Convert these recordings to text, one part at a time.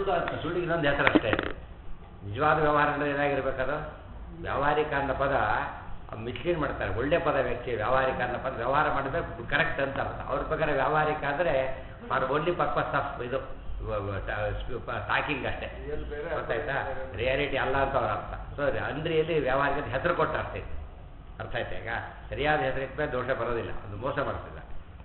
ಸುಳ್ಳು ಅಂತ ಸುಳ್ಳಿಗೆ ಇನ್ನೊಂದು ಹೆಸರು ಅಷ್ಟೇ. ನಿಜವಾದ ವ್ಯವಹಾರ ಅಂದರೆ ಏನಾಗಿರ್ಬೇಕಾದ್ರೆ ವ್ಯಾವಹಾರಿಕ ಅನ್ನೋ ಪದ ಮಿಸ್ಲೀಡ್ ಮಾಡ್ತಾರೆ. ಒಳ್ಳೆ ಪದ ವ್ಯಕ್ತಿ ವ್ಯಾವಹಾರಿಕ ಅನ್ನೋ ಪದ ವ್ಯವಹಾರ ಮಾಡಿದ್ರೆ ಕರೆಕ್ಟ್ ಅಂತ ಅರ್ಥ. ಅವ್ರ ಪ್ರಕಾರ ವ್ಯಾವಹಾರಿಕ ಅಂದರೆ ಫಾರ್ ಓನ್ಲಿ ಪರ್ಪಸ್ ಆಫ್ ಇದು ಟಾಕಿಂಗ್ ಅಷ್ಟೇ, ಗೊತ್ತಾಯ್ತಾ? ರಿಯಾಲಿಟಿ ಅಲ್ಲ ಅಂತ ಅವ್ರ ಅರ್ಥ. ಸೊ ಅಂದ್ರಿಯಲ್ಲಿ ವ್ಯಾವಹಾರಿಕದ ಹೆಸರು ಕೊಟ್ಟ ಅರ್ಥ ಇದೆ. ಅರ್ಥ ಆಯ್ತಾ? ಈಗ ಸರಿಯಾದ ಹೆಸರಿಟ್ಮೇಲೆ ದೋಷ ಬರೋದಿಲ್ಲ, ಅದು ಮೋಸ ಮಾಡ್ತಿಲ್ಲ.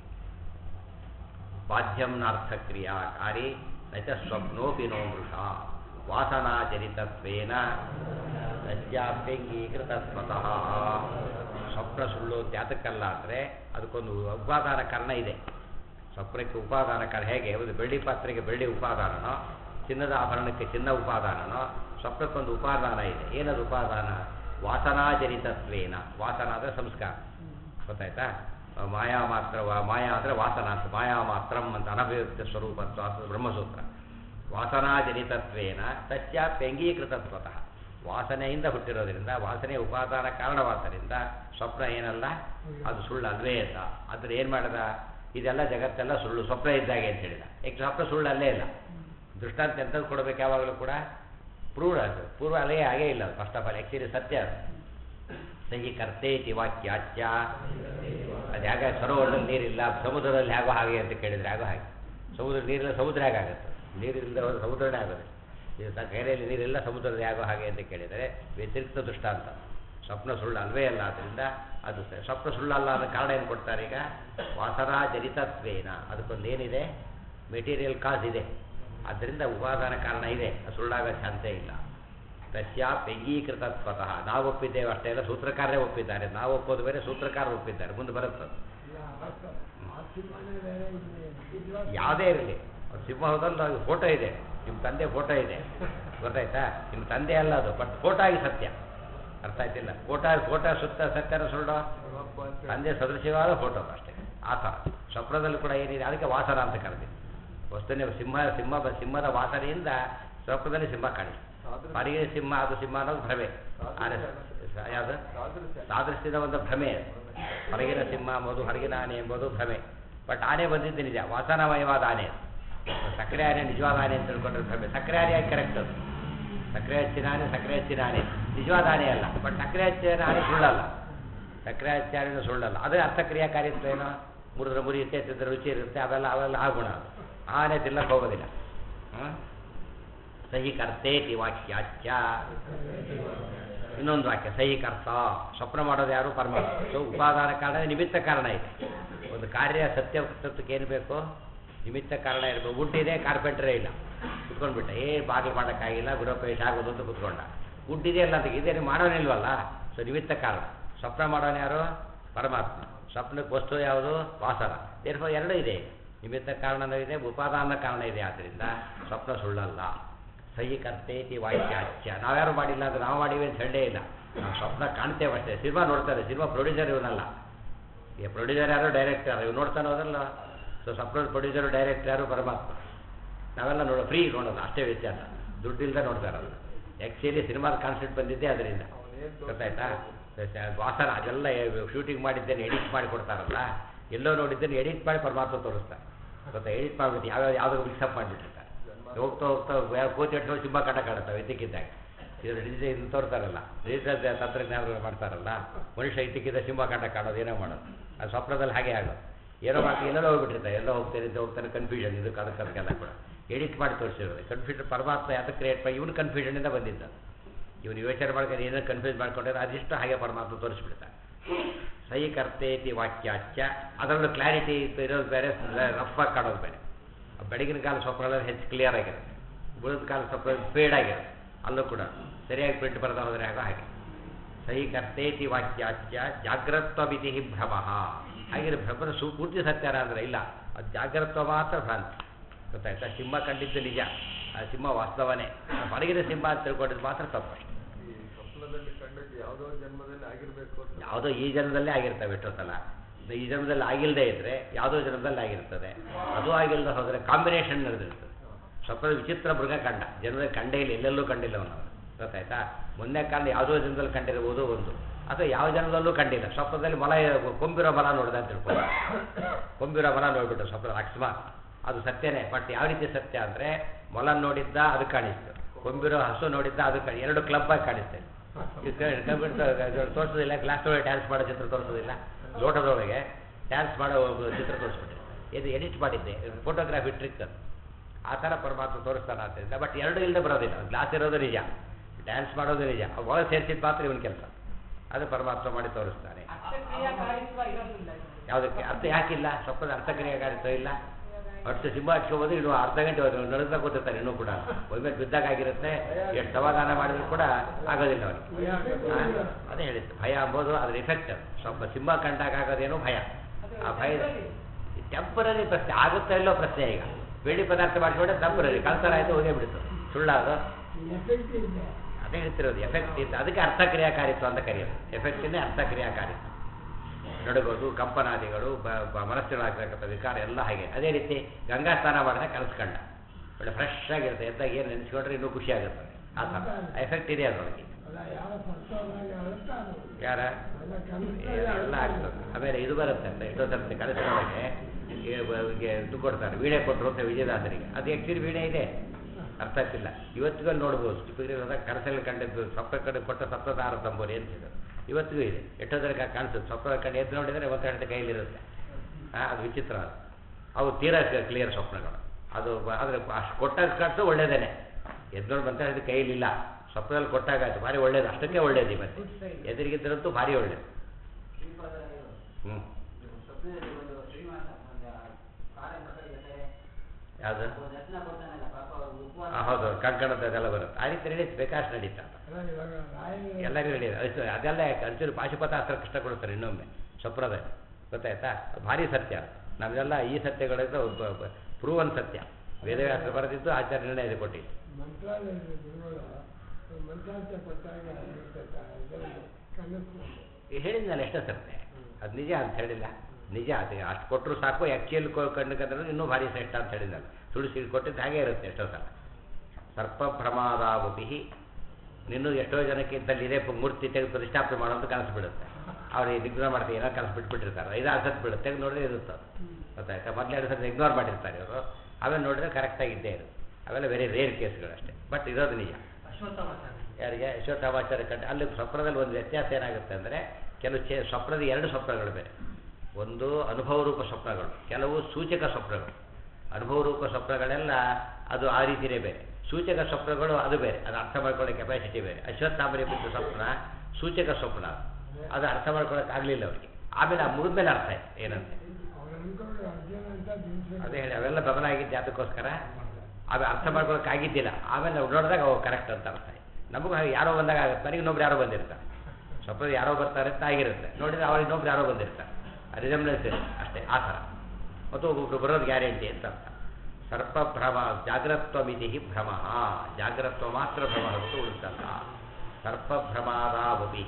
ಬಾಧ್ಯಂನಾರ್ಥಕ್ರಿಯಾಕಾರಿ ನಚ ಸ್ವಪ್ನೋಪಿ ನೋ ಮೃಷ ವಾಸನಾಚರಿತತ್ವೇನ ಸತ್ಯಾಪ್ಯಂಗೀಕೃತ ಸ್ವತಃ. ಸ್ವಪ್ನ ಸುಳ್ಳು ತ್ಯಾತಕ್ಕಲ್ಲ ಅಂದರೆ ಅದಕ್ಕೊಂದು ಉಪಾದಾನ ಕಾರಣ ಇದೆ. ಸ್ವಪ್ನಕ್ಕೆ ಉಪಾದಾನ ಕಾರಣ ಹೇಗೆ ಒಂದು ಬೆಳ್ಳಿ ಪಾತ್ರೆಗೆ ಬೆಳ್ಳಿ ಉಪಾದಾನನೋ ಚಿನ್ನದ ಆಭರಣಕ್ಕೆ ಚಿನ್ನ ಉಪಾದಾನನೋ ಸ್ವಪ್ನಕ್ಕೊಂದು ಉಪಾದಾನ ಇದೆ. ಏನದು ಉಪಾದಾನ? ವಾಸನಾಜನಿತತ್ವೇನ. ವಾಸನ ಅಂದರೆ ಸಂಸ್ಕಾರ, ಗೊತ್ತಾಯ್ತಾ? ಮಾಯಾ ಮಾತ್ರ, ಮಾಯಾ ಅಂದರೆ ವಾಸನ ಅಂತ. ಮಾಯಾ ಮಾತ್ರಂ ಅಂತ ಅನಭಿವ್ಯಕ್ತ ಸ್ವರೂಪತ್ವ ಬ್ರಹ್ಮಸೂತ್ರ. ವಾಸನಾಜನಿತತ್ವೇನ ಸತ್ಯಾಪ್ಯಂಗೀಕೃತತ್ವತಃ. ವಾಸನೆಯಿಂದ ಹುಟ್ಟಿರೋದ್ರಿಂದ ವಾಸನೆಯ ಉಪಾದಾನ ಕಾರಣವಾದ್ದರಿಂದ ಸ್ವಪ್ನ ಏನಲ್ಲ, ಅದು ಸುಳ್ಳು ಅಲ್ವೇ ಅಂತ. ಆದರೆ ಏನು ಮಾಡಿದ? ಇದೆಲ್ಲ ಜಗತ್ತೆಲ್ಲ ಸುಳ್ಳು, ಸ್ವಪ್ನ ಇದ್ದಾಗೆ ಅಂತ ಹೇಳಿದ. ಈಗ ಸ್ವಪ್ನ ಸುಳ್ಳು ಅಲ್ಲೇ ಇಲ್ಲ. ದೃಷ್ಟಾಂತ ಎಂಥದ್ದು ಕೊಡಬೇಕು ಯಾವಾಗಲೂ ಕೂಡ? ಪ್ರೂವ್ ಅದು ಪೂರ್ವ ಅಲ್ಲೇ ಹಾಗೇ ಇಲ್ಲ. ಫಸ್ಟ್ ಆಫ್ ಆಲ್ ಆ್ಯಕ್ಚುಲಿ ಸತ್ಯ ಅದು. ಸಹಿ ಕರ್ತೇತಿ ವಾಕ್ಯಾಚ್ಯ. ಅದು ಹೇಗೆ ಸರೋವರದಲ್ಲಿ ನೀರಿಲ್ಲ, ಸಮುದ್ರದಲ್ಲಿ ಹೇಗೋ ಹಾಗೆ ಅಂತ ಕೇಳಿದರೆ ಆಗೋ ಹಾಗೆ. ಸಮುದ್ರ ನೀರಿಲ್ಲ, ಸಮುದ್ರ ಹೇಗಾಗುತ್ತೆ? ನೀರಿಲ್ಲದೆ ಹೋದ್ರೆ ಸಮುದ್ರನೇ ಆಗೋದು. ಇದು ಕೆರೆಯಲ್ಲಿ ನೀರಿಲ್ಲ, ಸಮುದ್ರದಲ್ಲಿ ಆಗೋ ಹಾಗೆ ಅಂತ ಕೇಳಿದರೆ ವ್ಯತಿರಿಕ್ತ ದೃಷ್ಟಾಂತ. ಸ್ವಪ್ನ ಸುಳ್ಳು ಅಲ್ವೇ ಅಲ್ಲ. ಆದ್ದರಿಂದ ಅದು ಸ್ವಪ್ನ ಸುಳ್ಳಲ್ಲ ಅನ್ನೋ ಕಾರಣ ಏನು ಕೊಡ್ತಾರೆ ಈಗ? ವಾಸನಾ ಜನಿತತ್ವೇನ. ಅದಕ್ಕೊಂದು ಏನಿದೆ? ಮೆಟೀರಿಯಲ್ ಕಾಸ್ ಇದೆ. ಆದ್ದರಿಂದ ಉಪಾದಾನ ಕಾರಣ ಇದೆ, ಸುಳ್ಳಾಗೋ ಚಾನ್ಸೇ ಇಲ್ಲ. ತಸ್ಯಾಪ್ಯಂಗೀಕೃತತ್ವತಃ. ನಾವು ಒಪ್ಪಿದ್ದೇವೆ ಅಷ್ಟೇ ಇಲ್ಲ, ಸೂತ್ರಕಾರರೇ ಒಪ್ಪಿದ್ದಾರೆ. ನಾವು ಒಪ್ಪೋದು ಬೇರೆ, ಸೂತ್ರಕಾರ ಒಪ್ಪಿದ್ದಾರೆ. ಮುಂದೆ ಬರುತ್ತೆ. ಯಾವುದೇ ಇರಲಿ, ಸಿಂಹದಲ್ಲಿ ಫೋಟೋ ಇದೆ, ನಿಮ್ಮ ತಂದೆ ಫೋಟೋ ಇದೆ, ಗೊತ್ತಾಯ್ತಾ? ನಿಮ್ಮ ತಂದೆ ಅಲ್ಲ ಅದು, ಬಟ್ ಫೋಟೋ ಆಗಿ ಸತ್ಯ. ಅರ್ಥ ಆಯ್ತಿಲ್ಲ? ಫೋಟೋ ಸುತ್ತ ಸತ್ಯನ ಸುಳ್ಳು, ತಂದೆ ಸದೃಶ್ಯವಾದ ಫೋಟೋ ಅಷ್ಟೇ. ಆ ಥರ ಸ್ವಪ್ನದಲ್ಲಿ ಕೂಡ ಏನಿದೆ, ಅದಕ್ಕೆ ವಾಸನ ಅಂತ ಕರೆದಿದೆ. ವಸ್ತುನೇ ಸಿಂಹದ ವಾಸನೆಯಿಂದ ಸ್ವಪ್ನದಲ್ಲಿ ಸಿಂಹ ಕಾಣಿಸ್ತು. ಹೊರಗಿನ ಸಿಂಹ, ಅದು ಸಿಂಹ ಅನ್ನೋದು ಭ್ರಮೆ. ಯಾವುದು? ಸಾದೃಶ್ಯದ ಒಂದು ಭ್ರಮೆ. ಹೊರಗಿನ ಸಿಂಹ ಎಂಬುದು, ಹೊರಗಿನ ಆನೆ ಎಂಬುದು ಭ್ರಮೆ. ಬಟ್ ಆನೆ ಬಂದಿದ್ದು ನಿಜ, ವಾಸನಮಯವಾದ ಆನೆ. ಸಕ್ಕರೆ ಆನೆ ನಿಜವಾದ ಆನೆ ಅಂತ ತಿಳ್ಕೊಂಡ್ರೆ ಭ್ರಮೆ. ಸಕ್ಕರೆ ಆನೆಯಾಗಿ ಕರೆಕ್ಟ್ ಅದು. ಸಕ್ಕರೆ ಹಚ್ಚಿನ ಆನೆ, ಸಕ್ಕರೆ ಹಚ್ಚಿನ ಆನೆ ನಿಜವಾದ ಆನೆ ಅಲ್ಲ. ಬಟ್ ಸಕ್ಕರೆ ಹಚ್ಚಿನ ಆನೆ ಸುಳ್ಳಲ್ಲ, ಸಕ್ಕರೆ ಹಚ್ಚಿ ಆನೆ ಸುಳ್ಳಲ್ಲ. ಅದೇ ಅರ್ಥಕ್ರಿಯಾಕಾರಿತ್ವ ಏನೋ, ಮುರಿದ್ರೆ ಇತ್ತಿದ್ರೆ ರುಚಿ ಇರುತ್ತೆ, ಅವೆಲ್ಲ ಆ ಗುಣ. ಆನೆ ತಿನ್ನಕ್ಕೆ ಹೋಗೋದಿಲ್ಲ. ಸಹಿ ಕರ್ತೇತಿ ವಾಕ್ಯಾಚ್ಯ. ಇನ್ನೊಂದು ವಾಕ್ಯ ಸಹಿ ಕರ್ತ. ಸ್ವಪ್ನ ಮಾಡೋದು ಯಾರು? ಪರಮಾತ್ಮ. ಸೊ ಉಪಾದಾನ ಕಾರಣ, ನಿಮಿತ್ತ ಕಾರಣ ಇದೆ. ಒಂದು ಕಾರ್ಯ ಸತ್ಯಕ್ಕೆ ಏನು ಬೇಕು? ನಿಮಿತ್ತ ಕಾರಣ ಇರಬೇಕು. ಗುಡ್ಡಿದೆ, ಕಾರ್ಪೆಂಟರೇ ಇಲ್ಲ, ಕುತ್ಕೊಂಡ್ಬಿಟ್ಟ. ಬಾಗಿಲು ಮಾಡೋಕ್ಕಾಗಿಲ್ಲ, ಗೃಹಪ್ರವೇಶ ಆಗೋದು ಅಂತ ಕುತ್ಕೊಂಡ. ಗುಡ್ಡಿದೆ ಅಲ್ಲ ಅಂತ ಇದೇನು ಮಾಡೋನಿಲ್ವಲ್ಲ. ಸೊ ನಿಮಿತ್ತ ಕಾರಣ. ಸ್ವಪ್ನ ಮಾಡೋನು ಯಾರು? ಪರಮಾತ್ಮ. ಸ್ವಪ್ನಕ್ಕೆ ವಸ್ತು ಯಾವುದು? ವಾಸನ. ಎರಡೂ ಇದೆ. ನಿಮಿತ್ತ ಕಾರಣನೂ ಇದೆ, ಉಪಾದಾನ ಕಾರಣ ಇದೆ. ಆದ್ದರಿಂದ ಸ್ವಪ್ನ ಸುಳ್ಳಲ್ಲ. ಸಹಿ ಕರ್ತೇತಿ ವಾಕ್ಯಾಚ್ಯ. ನಾವ್ಯಾರು ಮಾಡಿಲ್ಲ ಅಂದರೆ ನಾವು ಮಾಡಿವೆ ಅಂತ ಹೇಳೇ ಇಲ್ಲ. ನಾವು ಸ್ವಪ್ನ ಕಾಣ್ತೇವೆ ಅಷ್ಟೇ. ಸಿನಿಮಾ ನೋಡ್ತಾರೆ, ಸಿನಿಮಾ ಪ್ರೊಡ್ಯೂಸರ್ ಇವನಲ್ಲ. ಈಗ ಪ್ರೊಡ್ಯೂಸರ್ ಯಾರು? ಡೈರೆಕ್ಟರ್ ಇವ್ ನೋಡ್ತಾನೆ ಹೋದಲ್ಲ. ಸೊ ಸ್ವಪ್ನದ ಪ್ರೊಡ್ಯೂಸರು ಡೈರೆಕ್ಟರ್ ಯಾರು? ಪರಮಾತ್ಮ. ನಾವೆಲ್ಲ ಫ್ರೀ ನೋಡೋದು, ಅಷ್ಟೇ ವ್ಯತ್ಯಾಸ. ದುಡ್ಡಿಲ್ಲದೆ ನೋಡ್ತಾ ಇರೋದು. ಆ್ಯಕ್ಚುಲಿ ಸಿನಿಮಾದ ಕಾನ್ಸೆಪ್ಟ್ ಬಂದಿದ್ದೆ ಅದರಿಂದ, ಗೊತ್ತಾಯ್ತಾ? ವಾಸನ ಅದೆಲ್ಲ ಶೂಟಿಂಗ್ ಮಾಡಿದ್ದೇನೆ, ಎಡಿಟ್ ಮಾಡಿ ಕೊಡ್ತಾರಲ್ಲ, ಎಲ್ಲೋ ನೋಡಿದ್ದೇನೆ ಎಡಿಟ್ ಮಾಡಿ ಪರಮಾತ್ಮ ತೋರಿಸ್ತಾರೆ, ಗೊತ್ತಾ? ಎಡಿಟ್ ಮಾಡಿಬಿಟ್ಟು ಯಾವುದೋ ಮಿಕ್ಸಪ್ ಮಾಡಿಬಿಟ್ಟಿರ್ತಾರೆ. ಹೋಗ್ತಾ ಕೋತಿ ಇಟ್ಟು ಸಿಂಹ ಕಟ ಕಾಣುತ್ತವೆ ಇದ್ದಕ್ಕಿದ್ದಾಗ. ಇದನ್ನು ತೋರ್ತಾರಲ್ಲ, ಡಿಜಿಟಲ್ ತಂತ್ರಜ್ಞಾನ ಮಾಡ್ತಾರಲ್ಲ, ಮನುಷ್ಯ ಇದ್ದಕ್ಕಿದ್ದ ಸಿಂಹ ಕಾಟ ಕಾಣೋದು, ಏನೋ ಮಾಡೋದು. ಅದು ಸ್ವಪ್ನದಲ್ಲಿ ಹಾಗೆ ಆಗೋದು. ಏನೋ ಮಾಡ್ತೀವಿ, ಎಲ್ಲೋ ಹೋಗ್ಬಿಟ್ಟಿರ್ತಾರೆ, ಎಲ್ಲೋ ಹೋಗ್ತಾನೆ ಕನ್ಫ್ಯೂಷನ್. ಅದಕ್ಕೆಲ್ಲ ಕೂಡ ಎಡಿಟ್ ಮಾಡಿ ತೋರಿಸಿರೋದು. ಕನ್ಫ್ಯೂಷನ್ ಪರಮಾತ್ಮ ಯಾಕೆ ಕ್ರಿಯೇಟ್ ಮಾಡಿ? ಇವನು ಕನ್ಫ್ಯೂಷನಿಂದ ಬಂದಿದ್ದ. ಇವನು ಯೋಚನೆ ಮಾಡ್ಕೊಂಡು ಏನೋ ಕನ್ಫ್ಯೂಸ್ ಮಾಡ್ಕೊಂಡ್ರೆ ಅದಿಷ್ಟು ಹಾಗೆ ಪರಮಾತ್ಮ ತೋರಿಸ್ಬಿಡ್ತಾರೆ. ಸಹಿ ಕರ್ತೇತಿ ವಾಕ್ಯಾಚ್ಯ. ಅದರಲ್ಲೂ ಕ್ಲಾರಿಟಿ ಇರೋದು ಬೇರೆ, ರಫ್ ಆಗಿ ಕಾಣೋದು ಬೇರೆ. ಬೆಳಗಿನ ಕಾಲ ಸ್ವಪ್ನ ಹೆಚ್ಚು ಕ್ಲಿಯರ್ ಆಗಿರುತ್ತೆ, ಬುಡದ ಕಾಲ ಸ್ವಪ್ನ ಫೇಡ್ ಆಗಿರುತ್ತೆ. ಅಲ್ಲೂ ಕೂಡ ಸರಿಯಾಗಿ ಪ್ರಿಂಟ್ ಬರ್ತಾ ಹೋದರೆ ಆಗೋ ಹಾಗೆ. ಸಹಿ ಕರ್ತೇತಿ ವಾಕ್ಯಾಚ್ಯ ಜಾಗ್ರತ್ವಮಿತಿ ಭ್ರಮ. ಹಾಗೆ ಭ್ರಮನ ಪೂರ್ತಿ ಸತ್ಯನ ಅಂದರೆ ಇಲ್ಲ, ಅದು ಜಾಗ್ರತ್ವ ಮಾತ್ರ ಭ್ರಾಂತಿ, ಗೊತ್ತಾಯ್ತಾ? ಸಿಂಹ ಕಂಡಿದ್ದು ನಿಜ, ಆ ಸಿಂಹ ವಾಸ್ತವನೇ. ಹೊರಗಿನ ಸಿಂಹ ಅಂತ ತಿಳ್ಕೊಂಡಿದ್ದು ಮಾತ್ರ ತಪ್ಪು. ಯಾವುದೋ ಈ ಜನ್ಮದಲ್ಲೇ ಆಗಿರ್ತವೆ ಎಷ್ಟೊತ್ತಲ್ಲ. ಈ ಜನ್ಮದಲ್ಲಿ ಆಗಿಲ್ಲದೆ ಇದ್ದರೆ ಯಾವುದೋ ಜನ್ಮದಲ್ಲಿ ಆಗಿರ್ತದೆ. ಅದು ಆಗಿಲ್ಲದೆ ಹೋದರೆ ಕಾಂಬಿನೇಷನ್ ನಡೆದಿರ್ತದೆ. ಸ್ವಲ್ಪ ವಿಚಿತ್ರ ಮೃಗ ಕಂಡ, ಜನ್ಮದಲ್ಲಿ ಕಂಡೇ ಇಲ್ಲ, ಎಲ್ಲೆಲ್ಲೂ ಕಂಡಿಲ್ಲ ಅವನು, ಗೊತ್ತಾಯ್ತಾ? ಮೊನ್ನೆ ಕಂಡು ಯಾವುದೋ ಜನ್ಮದಲ್ಲಿ ಕಂಡಿರ್ಬೋದು ಒಂದು, ಅಥವಾ ಯಾವ ಜನ್ಮದಲ್ಲೂ ಕಂಡಿಲ್ಲ. ಸ್ವಪ್ನದಲ್ಲಿ ಮೊಲ, ಕೊಂಬಿರೋ ಮರ ನೋಡಿದೆ ಅಂತ ತಿಳ್ಕೊಂಡು, ಕೊಂಬಿರೋ ಮರ ನೋಡ್ಬಿಟ್ಟು ಸ್ವಪ್ನ ಅಕಸ್ಮಾತ್ ಅದು ಸತ್ಯನೇ. ಬಟ್ ಯಾವ ರೀತಿ ಸತ್ಯ ಅಂದರೆ ಮೊಲ ನೋಡಿದ್ದ ಅದು ಕಾಣಿಸ್ತು, ಕೊಂಬಿರೋ ಹಸು ನೋಡಿದ್ದ ಅದು ಎರಡು ಕ್ಲಬ್ ಆಗಿ ಕಾಣಿಸ್ತೇವೆ. ತೋರಿಸೋದಿಲ್ಲ, ಗ್ಲಾಸ್ ಒಳಗೆ ಡ್ಯಾನ್ಸ್ ಮಾಡೋ ಚಿತ್ರ ತೋರಿಸೋದಿಲ್ಲ, ಲೋಟದೊಳಗೆ ಡ್ಯಾನ್ಸ್ ಮಾಡೋ ಚಿತ್ರ ತೋರಿಸ್ಬಿಟ್ಟೆ. ಇದು ಎಡಿಟ್ ಮಾಡಿದ್ದೆ, ಫೋಟೋಗ್ರಾಫಿ ಟ್ರಿಕ್ ಅದು. ಆ ಥರ ಪರಮಾತ್ಮ ತೋರಿಸ್ತಾನೆ ಆಗ್ತಿದ್ದ. ಬಟ್ ಎರಡೂ ಇಲ್ಲದೆ ಬರೋದಿಲ್ಲ. ಗ್ಲಾಸ್ ಇರೋದು ನಿಜ, ಡ್ಯಾನ್ಸ್ ಮಾಡೋದು ನಿಜ, ಒಳಗೆ ಸೇರಿಸಿದ ಮಾತ್ರ ಇವನ ಕೆಲಸ. ಅದು ಪರಮಾತ್ಮ ಮಾಡಿ ತೋರಿಸ್ತಾನೆ. ಯಾವುದಕ್ಕೆ ಅರ್ಥ ಯಾಕಿಲ್ಲ? ಸ್ವಪ್ನದ ಅರ್ಥಕ್ರಿಯಾಕಾರಿತ್ವ ಇಲ್ಲ. ಅಷ್ಟು ಸಿಂಹ ಹಚ್ಕೋಬೋದು, ಇನ್ನು ಅರ್ಧ ಗಂಟೆ ನಡೆದ ಕೂತಿರ್ತಾನೆ ಇನ್ನೂ ಕೂಡ. ಒಮ್ಮೆ ಬಿದ್ದಾಗ ಆಗಿರುತ್ತೆ, ಎಷ್ಟು ಸಮಾಧಾನ ಮಾಡಿದ್ರು ಕೂಡ ಆಗೋದಿಲ್ಲ ಅವನಿಗೆ. ಅದೇ ಹೇಳಿತ್ತು, ಭಯ ಅಂಬೋದು ಅದ್ರ ಎಫೆಕ್ಟ್. ಸ್ವಲ್ಪ ಸಿಂಹ ಕಂಡಾಗ ಆಗೋದೇನು ಭಯ. ಆ ಭಯ ಟೆಂಪರರಿ ಪ್ರಶ್ನೆ, ಆಗುತ್ತಾ ಇಲ್ಲೋ ಪ್ರಶ್ನೆ. ಈಗ ಬೆಳ್ಳಿ ಪದಾರ್ಥ ಮಾಡಿಕೊಂಡ್ರೆ ಟೆಂಪರರಿ, ಕಳ್ತರ ಆಯಿತು ಹೋಗೇ ಬಿಡ್ತು, ಸುಳ್ಳಾದು. ಅದೇ ಹೇಳ್ತಿರೋದು ಎಫೆಕ್ಟ್ ಇತ್ತು. ಅದಕ್ಕೆ ಅರ್ಥಕ್ರಿಯಾಕಾರಿತ್ವ ಅಂತ ಕರೆಯೋದು. ಎಫೆಕ್ಟಿನೇ ಅರ್ಥಕ್ರಿಯಾಕಾರಿತ್ವ. ನಡುಗೋದು, ಕಂಪನಾದಿಗಳು, ಮನಸ್ಸಿನೊಳಗಾಗತಕ್ಕಂಥ ವಿಕಾರ ಎಲ್ಲ ಹಾಗೆ. ಅದೇ ರೀತಿ ಗಂಗಾ ಸ್ನಾನ ಮಾಡಿದ್ರೆ ಕನಸ್ಕಂಡ ಒಳ್ಳೆ ಫ್ರೆಶ್ ಆಗಿರುತ್ತೆ. ಎದ್ದಾಗ ಏನು ನೆನೆಸ್ಕೊಂಡ್ರೆ ಇನ್ನೂ ಖುಷಿ ಆಗುತ್ತೆ. ಆ ಥರ ಎಫೆಕ್ಟ್ ಇದೆ ಅದರೊಳಗೆ. ಯಾರ ಎಲ್ಲ ಆಗ್ತದೆ. ಆಮೇಲೆ ಇದು ಬರುತ್ತೆ ಅಂತ ಎಷ್ಟೋ ಸರ್ತಿ ಕನಸಿನೊಳಗೆ ಇದು ಕೊಡ್ತಾರೆ, ವೀಣೆ ಕೊಟ್ಟರು ಅಂತ ವಿಜಯದಾಸರಿಗೆ. ಅದು ಆ್ಯಕ್ಚುಲಿ ವೀಣೆ ಇದೆ, ಅರ್ಥ ಆಗ್ತಿಲ್ಲ. ಇವತ್ತಿಗೂ ನೋಡ್ಬೋದು. ಕನಸಲ್ಲಿ ಕಂಡಿದ್ದು ಸಪ್ತ ಕಡೆ ಕೊಟ್ಟ ಸಪ್ತದಾರ ತಂಬೋರಿ ಅಂತಿದ್ರು. ಇವತ್ತಿಗೂ ಇದೆ. ಎಷ್ಟೋದಕ್ಕೆ ಕಾಣಿಸುತ್ತೆ. ಸ್ವಪ್ನದ ಕಡೆ ಎದ್ದು ನೋಡಿದರೆ ಒಂದು ಗಂಟೆ ಕೈಲಿರುತ್ತೆ. ಅದು ವಿಚಿತ್ರ. ಅದು ಅವು ತೀರಾ ಕ್ಲಿಯರ್ ಸ್ವಪ್ನಗಳು. ಅದು ಆದರೆ ಅಷ್ಟು ಕೊಟ್ಟಾಗ ಕಾಣಿಸು ಒಳ್ಳೇದೇನೆ. ಎದ್ದು ನೋಡಿ ಬಂತ ಹೇಳಿದ್ರೆ ಕೈಲಿಲ್ಲ, ಸ್ವಪ್ನದಲ್ಲಿ ಕೊಟ್ಟಾಗಾಯ್ತು, ಭಾರಿ ಒಳ್ಳೇದು. ಅಷ್ಟಕ್ಕೆ ಒಳ್ಳೇದು. ಇವತ್ತು ಎದುರಿಗಿದ್ದರಂತೂ ಭಾರಿ ಒಳ್ಳೇದು. ಹ್ಞೂ ಯಾವುದು? ಹೌದು, ಕಂಕಣದ ಅದೆಲ್ಲ ಬರುತ್ತೆ. ಆ ರೀತಿ ನಡೀತು, ಬೇಕಾಷ್ಟು ನಡೀತಾ ಎಲ್ಲರಿಗೂ ನಡೆಯೋದು. ಅದೆಲ್ಲ ಒಂಚೂರು ಪಾಶುಪತ ಅಸ್ತ್ರ ಕಷ್ಟ ಕೊಡ್ತಾರೆ ಇನ್ನೊಮ್ಮೆ ಸ್ವಪ್ನದ. ಗೊತ್ತಾಯ್ತಾ? ಭಾರಿ ಸತ್ಯ. ನಮಗೆಲ್ಲ ಈ ಸತ್ಯಗಳಿಂದ ಪ್ರೂವನ್ ಸತ್ಯ. ವೇದವ್ಯಾಸ ಬರೆದಿದ್ದು ಆಚಾರ್ಯ ನಿರ್ಣಯ ಕೊಟ್ಟಿದ್ದು. ಹೇಳಿದ್ನಲ್ಲ ಎಷ್ಟೋ ಸತ್ಯ. ಅದು ನಿಜ ಅಂತ ಹೇಳಿಲ್ಲ. ನಿಜ, ಅದು ಅಷ್ಟು ಕೊಟ್ಟರು ಸಾಕು. ಆ್ಯಕ್ಚುಯಲ್ ಕಣ್ಣು ಕಂಡ್ರೆ ಇನ್ನೂ ಭಾರಿ ಶ್ರೇಷ್ಠ ಅಂತ ಹೇಳಿದ್ನಲ್ಲ. ಸುಳ್ಳು ಸಿಡಿ ಕೊಟ್ಟಿದ್ದು ಹಾಗೇ ಇರುತ್ತೆ ಎಷ್ಟೋ ಸಲ. ಸರ್ಪಭ್ರಮಾದಾವತಿ. ನಿನ್ನೂ ಎಷ್ಟೋ ಜನಕ್ಕೆ ಇಂಥಲ್ಲಿದೆ ಮೂರ್ತಿ ತೆಗೆದು ಪ್ರತಿಷ್ಠಾಪನೆ ಮಾಡೋದು ಕನಸು ಬಿಡುತ್ತೆ. ಅವ್ರಿಗೆ ನಿಗ್ರಹ ಮಾಡ್ತೀವಿ, ಏನೋ ಕನಸು ಬಿಟ್ಬಿಟ್ಟಿರ್ತಾರೆ. 5-6 ಸತಿ ಬಿಡುತ್ತೆ, ತೆಗೆದು ನೋಡಿದ್ರೆ ಇರುತ್ತೆ. ಗೊತ್ತಾಯ್ತಾ? ಮೊದಲೆರಡು ಸತಿ ಇಗ್ನೋರ್ ಮಾಡಿರ್ತಾರೆ ಇವರು. ಆಮೇಲೆ ನೋಡಿದ್ರೆ ಕರೆಕ್ಟಾಗಿ ಇದ್ದೇ ಇರುತ್ತೆ. ಅವೆಲ್ಲ ವೆರಿ ರೇರ್ ಕೇಸ್ಗಳು ಅಷ್ಟೇ. ಬಟ್ ಇರೋದು ನಿಜ. ಯಾರಿಗೆ? ಅಶ್ವತ್ಥಾಮಾಚಾರ್ಯ ಕಂಡು ಅಲ್ಲಿ ಸ್ವಪ್ನದಲ್ಲಿ ಒಂದು ವ್ಯತ್ಯಾಸ ಏನಾಗುತ್ತೆ ಅಂದರೆ, ಕೆಲವು ಸ್ವಪ್ನದ 2 ಸ್ವಪ್ನಗಳು ಬೇರೆ. ಒಂದು ಅನುಭವ ರೂಪ ಸ್ವಪ್ನಗಳು, ಕೆಲವು ಸೂಚಕ ಸ್ವಪ್ನಗಳು. ಅನುಭವ ರೂಪ ಸ್ವಪ್ನಗಳೆಲ್ಲ ಅದು ಆ ರೀತಿಯೇ ಬೇರೆ. ಸೂಚಕ ಸ್ವಪ್ನಗಳು ಅದು ಬೇರೆ. ಅದು ಅರ್ಥ ಮಾಡ್ಕೊಳ್ಳೋ ಕೆಪಾಸಿಟಿ ಬೇರೆ. ಅಶ್ವತ್ಥಾಮರಿ ಬಿಟ್ಟು ಸ್ವಪ್ನ ಸೂಚಕ ಸ್ವಪ್ನ, ಅದು ಅರ್ಥ ಮಾಡ್ಕೊಳ್ಳೋಕೆ ಆಗಲಿಲ್ಲ ಅವರಿಗೆ. ಆಮೇಲೆ ಆ ಮುಗಿದ್ಮೇಲೆ ಅರ್ಥ ಆಯ್ತು ಏನಂತೆ. ಅದೇ ಹೇಳಿ ಅವೆಲ್ಲ ಬದಲಾಗಿದ್ದೆ. ಅದಕ್ಕೋಸ್ಕರ ಅವು ಅರ್ಥ ಮಾಡ್ಕೊಳ್ಳೋಕೆ ಆಗಿದ್ದಿಲ್ಲ. ಆಮೇಲೆ ನಾವು ನೋಡಿದಾಗ ಅವು ಕರೆಕ್ಟ್ ಅಂತ ಅರ್ಥ ಆಯ್ತು. ನಮಗೂ ಯಾರೋ ಬಂದಾಗ ಆಗುತ್ತೆ. ನನಗೆ ಇನ್ನೊಬ್ರು ಯಾರೋ ಬಂದಿರ್ತಾರೆ. ಸ್ವಪ್ನ ಯಾರೋ ಬರ್ತಾರೆ ಅಂತ ಆಗಿರುತ್ತೆ. ನೋಡಿದ್ರೆ ಅವ್ರು ಇನ್ನೊಬ್ರು ಯಾರೋ ಬಂದಿರ್ತಾರೆ. ರಿಸೆಂಬ್ಲೆನ್ಸ್ ಇದೆ ಅಷ್ಟೇ. ಆ ಥರ. ಮತ್ತು ಒಬ್ಬೊಬ್ರು ಬರೋದು ಗ್ಯಾರಂಟಿ ಅಂತ ಅರ್ಥ. ಸರ್ಪಭ್ರಮ ಜಾಗ್ರತ್ವ ಮಿತಿ ಭ್ರಮ. ಜಾಗ್ರತ್ವ ಮಾತ್ರ ಭ್ರಮ ಹೊರತು ಉಳಿತಲ್ಲ. ಸರ್ಪಭ್ರಮಾದಾವಪಿ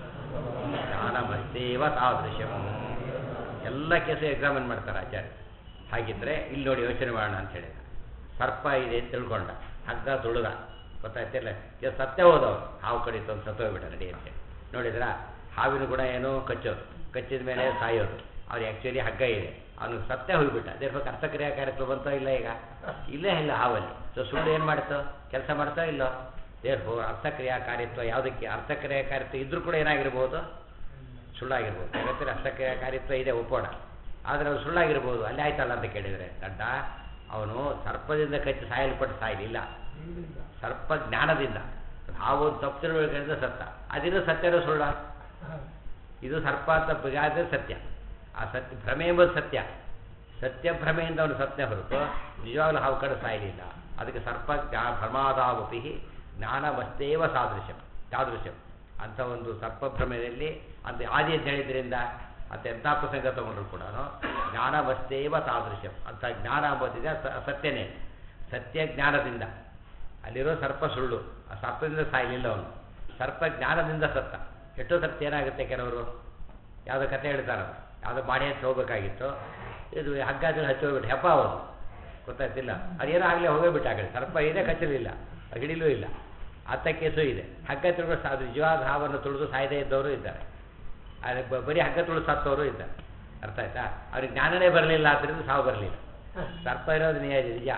ಜ್ಞಾನಮಸ್ತೇವ ತಾದೃಶಂ. ಎಲ್ಲ ಕೇಸು ಎಕ್ಸಾಮಿನ್ ಮಾಡ್ತಾರೆ ಆಚಾರ್ಯ. ಹಾಗಿದ್ರೆ ಇಲ್ಲಿ ನೋಡಿ ಯೋಚನೆ ಮಾಡೋಣ ಅಂತ ಹೇಳಿದ. ಸರ್ಪ ಇದೆ ಅಂತ ತಿಳ್ಕೊಂಡ, ಹಗ್ಗ ತುಳಿದ. ಗೊತ್ತಾಯ್ತಿಲ್ಲ? ಸತ್ಯ ಹೋದವರು. ಹಾವು ಕಡಿತು ಅಂತ ಸತ್ತೋಗ್ಬಿಟ್ಟ ನಡಿ ಅಂತೇಳಿ. ನೋಡಿದ್ರ ಹಾವಿನ ಗುಣ ಏನು? ಕಚ್ಚೋದು. ಕಚ್ಚಿದ ಮೇಲೆ ಸಾಯೋದು. ಅವ್ರು ಆ್ಯಕ್ಚುಲಿ ಹಗ್ಗ ಇದೆ, ಅವನಿಗೆ ಸತ್ಯ ಹೋಗಿಬಿಟ್ಟ. ದೇರ್ಬೇಕು ಅರ್ಥಕ್ರಿಯಾಕಾರಿತ್ವ ಬಂತೋ ಇಲ್ಲ? ಈಗ ಇಲ್ಲೇ ಇಲ್ಲ ಹಾವಲ್ಲಿ. ಸೊ ಸುಳ್ಳು ಏನು ಮಾಡ್ತೋ? ಕೆಲಸ ಮಾಡ್ತೋ ಇಲ್ಲೋ? ದೇರ್ಫೋ ಅರ್ಥಕ್ರಿಯಾಕಾರಿತ್ವ ಯಾವುದಕ್ಕೆ? ಅರ್ಥಕ್ರಿಯಾಕಾರಿತ್ವ ಇದ್ರೂ ಕೂಡ ಏನಾಗಿರ್ಬೋದು? ಸುಳ್ಳಾಗಿರ್ಬೋದು. ಜಗತ್ತಿನ ಅರ್ಥಕ್ರಿಯಾಕಾರಿತ್ವ ಇದೆ, ಒಪ್ಪೋಣ. ಆದರೆ ಅವ್ರು ಸುಳ್ಳಾಗಿರ್ಬೋದು. ಅಲ್ಲಿ ಆಯ್ತಲ್ಲ ಅಂತ ಕೇಳಿದರೆ, ಗಡ್ಡ ಅವನು ಸರ್ಪದಿಂದ ಕಚ್ಚಿ ಸಾಯಲ್ಪಟ್ಟು ಸಾಯಲಿಲ್ಲ, ಸರ್ಪ ಜ್ಞಾನದಿಂದ. ಹಾವು ತಪ್ಪು ತಿಳುವಳಿಕೆಯಿಂದ ಸತ್ತ. ಅದಿರೋ ಸತ್ಯನೋ ಸುಳ್ಳ? ಇದು ಸರ್ಪ ಅಂತ ಆದರೆ ಸತ್ಯ. ಆ ಸತ್ಯ ಭ್ರಮೆ ಎಂಬುದು ಸತ್ಯ. ಸತ್ಯ ಭ್ರಮೆಯಿಂದ ಅವನು ಸತ್ಯ ಹೊರತು ನಿಜವಾಗ್ಲೂ ಹಾವು ಕಡೆ ಸಾಯಲಿಲ್ಲ. ಅದಕ್ಕೆ ಸರ್ಪ ಭ್ರಮಾದಾವಪಿ ಜ್ಞಾನಮಸ್ತೇವ ತಾದೃಶಂ ಅಂಥ ಒಂದು ಸರ್ಪಭ್ರಮೆಯಲ್ಲಿ ಅಂತ ಆದಿ ಅಂತ ಹೇಳಿದ್ರಿಂದ ಅಂತ ಎಂಥ ಪ್ರಸಂಗ ತಗೊಂಡ್ರು ಕೂಡ ಜ್ಞಾನಮಸ್ತೇವ ತಾದೃಶಂ ಅಂತ ಜ್ಞಾನ ಅಂಬೋದಿದೆ. ಸತ್ಯನೇ. ಸತ್ಯ ಜ್ಞಾನದಿಂದ. ಅಲ್ಲಿರೋ ಸರ್ಪ ಸುಳ್ಳು. ಆ ಸರ್ಪದಿಂದ ಸಾಯಲಿಲ್ಲ ಅವನು. ಸರ್ಪ ಜ್ಞಾನದಿಂದ ಸತ್ತ. ಎಷ್ಟೋ ಸರ್ತಿ ಏನಾಗುತ್ತೆ, ಕೆಲವರು ಯಾವುದೋ ಕಥೆ ಹೇಳ್ತಾರೆ, ಯಾವುದೋ ಮಾಡಿ ಹಚ್ಚಿ ಹೋಗ್ಬೇಕಾಗಿತ್ತು, ಇದು ಹಗ್ಗ ಹಚ್ಚಿ ಹೋಗ್ಬಿಟ್ಟು ಹೆಪ್ಪ ಅವನು. ಗೊತ್ತಾಯ್ತಿಲ್ಲ? ಅದೇನೋ ಆಗಲೇ ಹೋಗೇಬಿಟ್ಟು ಆಗಲಿ. ಸರ್ಪ ಇದೆ, ಕಚ್ಚಲಿಲ್ಲ, ಹಿಡಿಲೂ ಇಲ್ಲ. ಅತ್ತ ಕೇಸು ಇದೆ. ಹಗ್ಗ ತುಳಿದು ಅದು ನಿಜವಾದ ಹಾವನ್ನು ತುಳಿದು ಸಾಯದೇ ಇದ್ದವರು ಇದ್ದಾರೆ. ಅದಕ್ಕೆ ಬರೀ ಹಗ್ಗ ತುಳಿದು ಸತ್ತವರು ಇದ್ದಾರೆ. ಅರ್ಥ ಆಯ್ತಾ? ಅವ್ರಿಗೆ ಜ್ಞಾನನೇ ಬರಲಿಲ್ಲ, ಆದ್ದರಿಂದ ಸಾವು ಬರಲಿಲ್ಲ. ಸರ್ಪ ಇರೋದು ನಿಜ.